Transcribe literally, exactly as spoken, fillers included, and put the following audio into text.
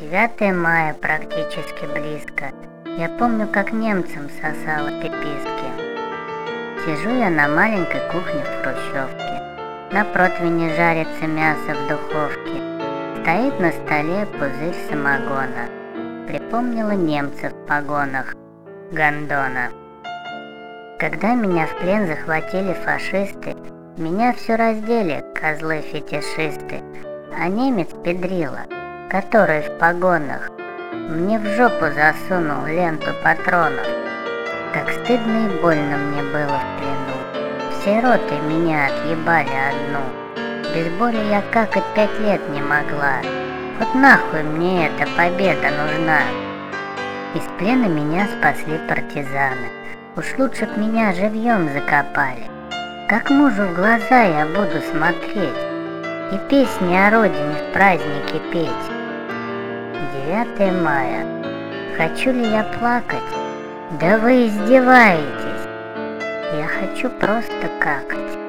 девятое мая практически близко. Я помню, как немцам сосала пиписки. Сижу я на маленькой кухне в хрущевке. На противне жарится мясо в духовке. Стоит на столе пузырь самогона. Припомнила немцев в погонах. Гондона. Когда меня в плен захватили фашисты, меня все раздели, козлы-фетишисты. А немец педрила, который в погонах, мне в жопу засунул ленту патронов. Как стыдно и больно мне было в плену. Всей ротой меня отъебали одну. Без боли я какать пять лет не могла. Вот нахуй мне эта победа нужна. Из плена меня спасли партизаны. Уж лучше б меня живьем закопали. Как мужу в глаза я буду смотреть и песни о родине в празднике петь. девятое мая. Хочу ли я плакать? Да вы издеваетесь. Я хочу просто какать.